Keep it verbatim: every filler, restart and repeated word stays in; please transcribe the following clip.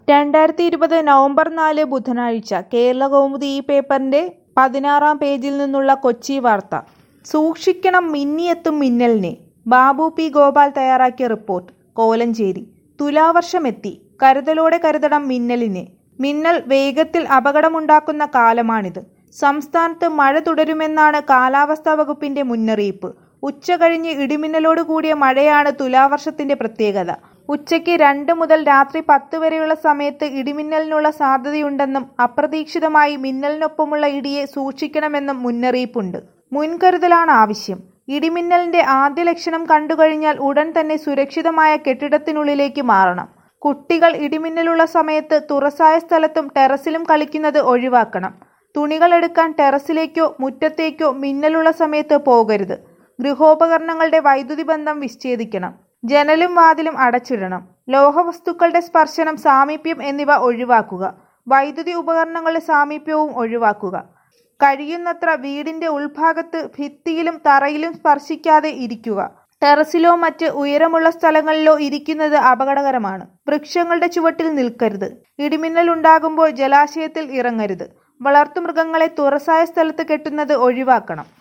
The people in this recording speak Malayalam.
രണ്ടായിരത്തി ഇരുപത് നവംബർ നാല് ബുധനാഴ്ച കേരളകൗമുദി ഈ പേപ്പറിന്റെ പതിനാറാം പേജിൽ നിന്നുള്ള കൊച്ചി വാർത്ത. സൂക്ഷിക്കണം മിന്നിയെത്തും മിന്നലിനെ. ബാബു പി ഗോപാൽ തയ്യാറാക്കിയ റിപ്പോർട്ട്. കോലഞ്ചേരി. തുലാവർഷമെത്തി. കരുതലോടെ കരുതണം മിന്നലിനെ. മിന്നൽ വേഗത്തിൽ അപകടമുണ്ടാക്കുന്ന കാലമാണിത്. സംസ്ഥാനത്ത് മഴ തുടരുമെന്നാണ് കാലാവസ്ഥാ വകുപ്പിന്റെ മുന്നറിയിപ്പ്. ഉച്ച കഴിഞ്ഞ് ഇടിമിന്നലോട് കൂടിയ മഴയാണ് തുലാവർഷത്തിന്റെ പ്രത്യേകത. ഉച്ചയ്ക്ക് രണ്ട് മുതൽ രാത്രി പത്ത് വരെയുള്ള സമയത്ത് ഇടിമിന്നലിനുള്ള സാധ്യതയുണ്ടെന്നും അപ്രതീക്ഷിതമായി മിന്നലിനൊപ്പമുള്ള ഇടിയെ സൂക്ഷിക്കണമെന്നും മുന്നറിയിപ്പുണ്ട്. മുൻകരുതലാണ് ആവശ്യം. ഇടിമിന്നലിന്റെ ആദ്യ ലക്ഷണം കണ്ടുകഴിഞ്ഞാൽ ഉടൻ തന്നെ സുരക്ഷിതമായ കെട്ടിടത്തിനുള്ളിലേക്ക് മാറണം. കുട്ടികൾ ഇടിമിന്നലുള്ള സമയത്ത് തുറസായ സ്ഥലത്തും ടെറസിലും കളിക്കുന്നത് ഒഴിവാക്കണം. തുണികൾ എടുക്കാൻ ടെറസിലേക്കോ മുറ്റത്തേക്കോ മിന്നലുള്ള സമയത്ത് പോകരുത്. ഗൃഹോപകരണങ്ങളുടെ വൈദ്യുതി ബന്ധം വിച്ഛേദിക്കണം. ജനലും വാതിലും അടച്ചിടണം. ലോഹവസ്തുക്കളുടെ സ്പർശനം, സാമീപ്യം എന്നിവ ഒഴിവാക്കുക. വൈദ്യുതി ഉപകരണങ്ങളുടെ സാമീപ്യവും ഒഴിവാക്കുക. കഴിയുന്നത്ര വീടിന്റെ ഉൾഭാഗത്ത് ഭിത്തിയിലും തറയിലും സ്പർശിക്കാതെ ഇരിക്കുക. ടെറസിലോ മറ്റ് ഉയരമുള്ള സ്ഥലങ്ങളിലോ ഇരിക്കുന്നത് അപകടകരമാണ്. വൃക്ഷങ്ങളുടെ ചുവട്ടിൽ നിൽക്കരുത്. ഇടിമിന്നൽ ഉണ്ടാകുമ്പോൾ ജലാശയത്തിൽ ഇറങ്ങരുത്. വളർത്തുമൃഗങ്ങളെ തുറസായ സ്ഥലത്ത് കെട്ടുന്നത് ഒഴിവാക്കണം.